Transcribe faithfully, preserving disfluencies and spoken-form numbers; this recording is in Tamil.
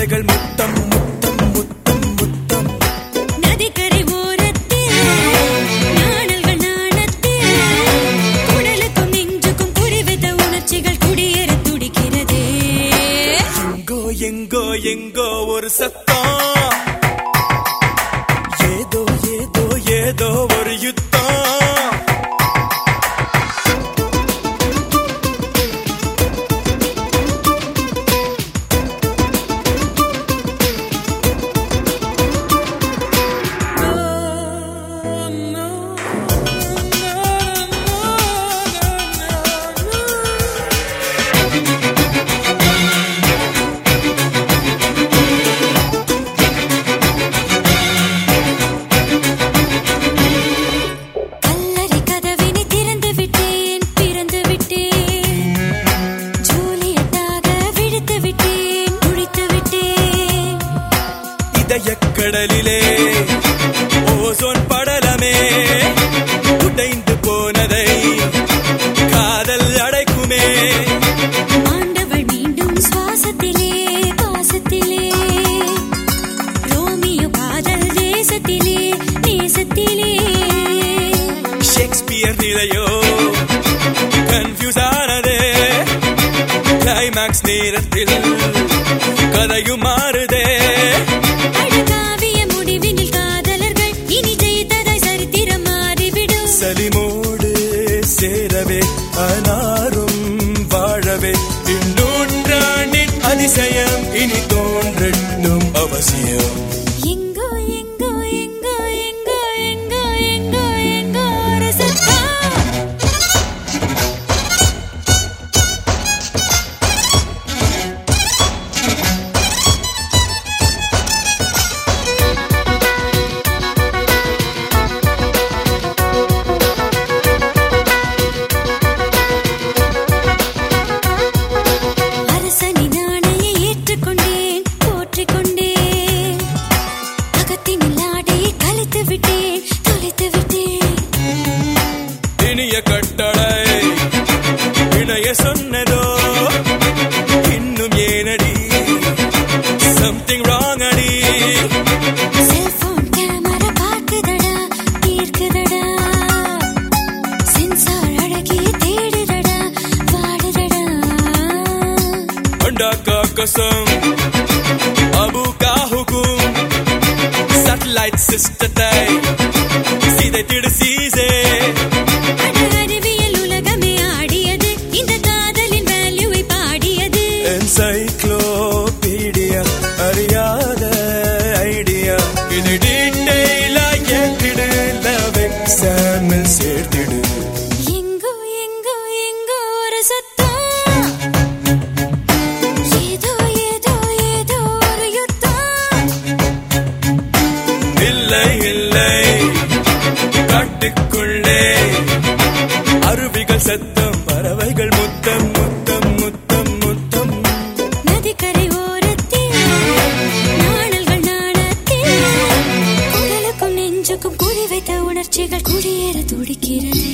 பறவைகள் முத்தம் முத்தம் முத்தம் முத்தம். நதிக்கரை ஓரத்தில் நாணல்கள் நாணத்தில் உடலுக்கும் நெஞ்சுக்கும் குறிவைத்த உணர்ச்சிகள் குடியேற துடிக்கிறதே. எங்கோ எங்கோ எங்கோ ஒரு சத்தம், ஏதோ ஏதோ ஏதோ ஒரு யுத்தம். கடலிலே ஓசோன் படலமே உடைந்து போனதை காதல் அடைக்குமே. ஆண்டவள் மீண்டும் சுவாசத்திலே பாசத்திலே ரோமியோ காதல் தேசத்திலே நேசத்திலே. ஷேக்ஸ்பியர் நிலையோ கன்ஃபியூஸ் ஆனதே, கிளைமாக்ஸ் நேரத்தில் கதையும் மாறுதே. சலிமோடு சேரவே அனாரும் வாழவே இன்னொன்றாண்டின் அதிசயம் இனி தோன்றட்டும் அவசியம். எங்கோ எங்கோ எங்கோ எங்கோ எங்கோ எங்கோ எங்கோ ஒரு சத்தம். இனிய கட்டளை இணைய சொன்னதோ இன்னும் ஏனடி சம்திங் ராங் அடி. செல்போன் கேமரா பார்க்குதடா தீர்க்குதடா, சென்சார் அழகி தேடுதடா வாடுதடா. அண்டா கா கசம் அபு கா ஹுகும் சேட்டலைட் சிஸ்டத்தை சிதைத்திடு சீசே. அறிவியல் உலகமே ஆடியது இந்த காதலின் வேல்யூவை பாடியது. என்சைக்ளோபீடியா அறியாத ஐடியா இது டீட்டெயிலா கேட்டிடு லவ் எக்ஸாமில் சேர்த்திடு. எங்கோ எங்கோ எங்கோ ஒரு சத்தம், ஏதோ ஏதோ ஏதோ ஒரு யுத்தம். இல்லை இல்லை காட்டுக்குள்ளே அருவிகள் சத்தம், பறவைகள் முத்தம் முத்தம் முத்தம் முத்தம். நதிக்கரை ஓரத்தில் நாணல்கள் நாணத்தில் உடலுக்கும் நெஞ்சுக்கும் குறிவைத்த உணர்ச்சிகள் குடியேற துடிக்கிறதே.